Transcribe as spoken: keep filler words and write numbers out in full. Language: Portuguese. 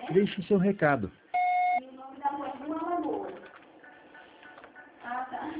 Deixe seu recado. E o nome da rua é Rua Lagoa. Ah, tá.